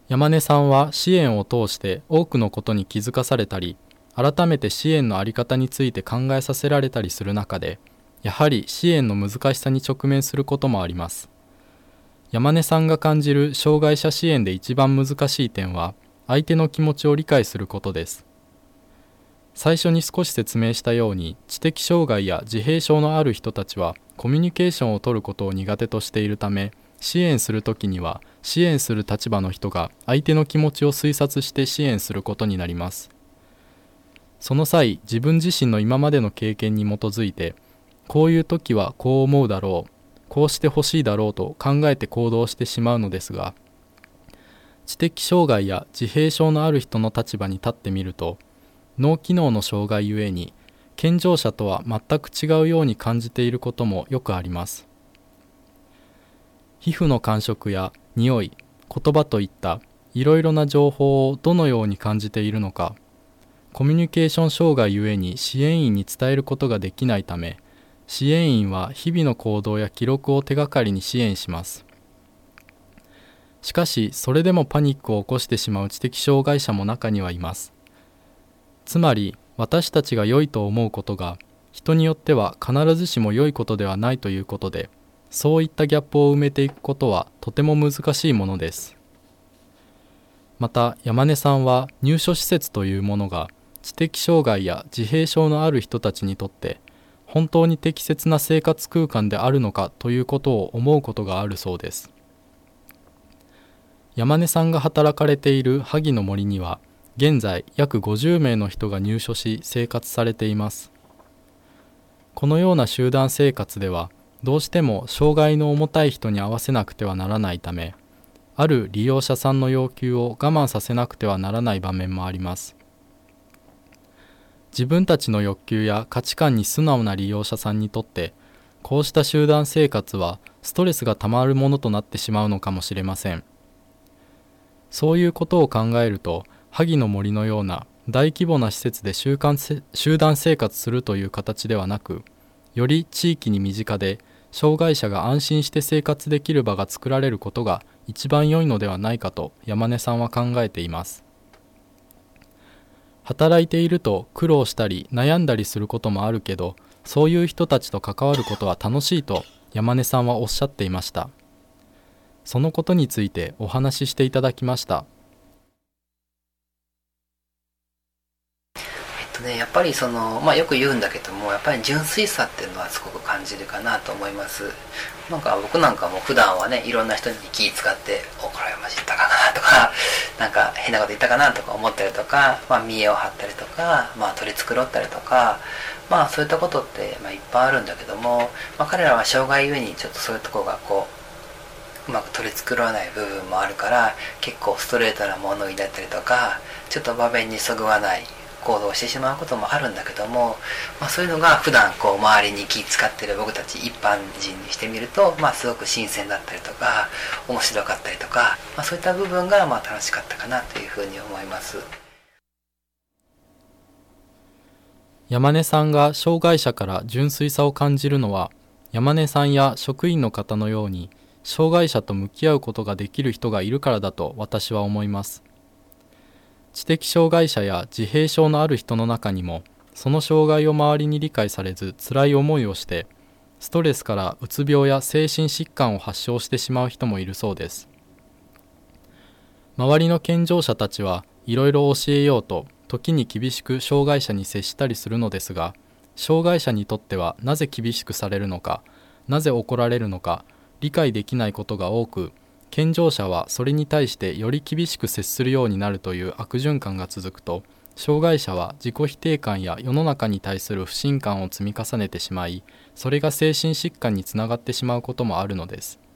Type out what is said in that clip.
山根さんは支援を通して多くのことに気づかされたり、改めて支援の在り方について考えさせられたりする中で、やはり支援の難しさに直面することもあります。山根さんが感じる障害者支援で一番難しい点は、相手の気持ちを理解することです。最初に少し説明したように、知的障害や自閉症のある人たちはコミュニケーションを取ることを苦手としているため、支援するときには支援する立場の人が相手の気持ちを推察して支援することになります。その際、自分自身の今までの経験に基づいて、こういう時はこう思うだろう、こうしてほしいだろうと考えて行動してしまうのですが、知的障害や自閉症のある人の立場に立ってみると、脳機能の障害ゆえに健常者とは全く違うように感じていることもよくあります。皮膚の感触や匂い、言葉といったいろいろな情報をどのように感じているのか、コミュニケーション障害ゆえに支援員に伝えることができないため、支援員は日々の行動や記録を手がかりに支援します。しかし、それでもパニックを起こしてしまう知的障害者も中にはいます。つまり、私たちが良いと思うことが、人によっては必ずしも良いことではないということで、そういったギャップを埋めていくことはとても難しいものです。また、山根さんは入所施設というものが、知的障害や自閉症のある人たちにとって、本当に適切な生活空間であるのかということを思うことがあるそうです。山根さんが働かれている萩の森には、現在約50名の人が入所し生活されています。このような集団生活では、どうしても障害の重たい人に合わせなくてはならないため、ある利用者さんの要求を我慢させなくてはならない場面もあります。自分たちの欲求や価値観に素直な利用者さんにとって、こうした集団生活はストレスがたまるものとなってしまうのかもしれません。そういうことを考えると、萩の森のような大規模な施設で集団生活するという形ではなく、より地域に身近で障害者が安心して生活できる場が作られることが一番良いのではないかと山根さんは考えています。働いていると苦労したり悩んだりすることもあるけど、そういう人たちと関わることは楽しいと山根さんはおっしゃっていました。そのことについてお話ししていただきました。 やっぱりよく言うんだけども、やっぱり純粋さっていうのはすごく感じるかなと思います。僕なんかも普段はね、いろんな人に気使ってこれはマジ言ったかなとか、なんか変なこと言ったかなとか思ったりとか、見栄を張ったりとか、取り繕ったりとか、そういったことっていっぱいあるんだけども、彼らは障害ゆえにちょっとそういうところがうまく取り繕わない部分もあるから、結構ストレートな物言いだったりとか、ちょっと場面にそぐわない行動をしてしまうこともあるんだけども、そういうのが普段周りに気使ってる僕たち一般人にしてみると、すごく新鮮だったりとか面白かったりとか、そういった部分が楽しかったかなというふうに思います。 山根さんが障害者から純粋さを感じるのは、山根さんや職員の方のように障害者と向き合うことができる人がいるからだと私は思います。知的障害者や自閉症のある人の中にも、その障害を周りに理解されず辛い思いをして、ストレスからうつ病や精神疾患を発症してしまう人もいるそうです。周りの健常者たちはいろいろ教えようと、時に厳しく障害者に接したりするのですが、障害者にとってはなぜ厳しくされるのか、なぜ怒られるのか、理解できないことが多く、健常者はそれに対してより厳しく接するようになるという悪循環が続くと、障害者は自己否定感や世の中に対する不信感を積み重ねてしまい、それが精神疾患につながってしまうこともあるのです。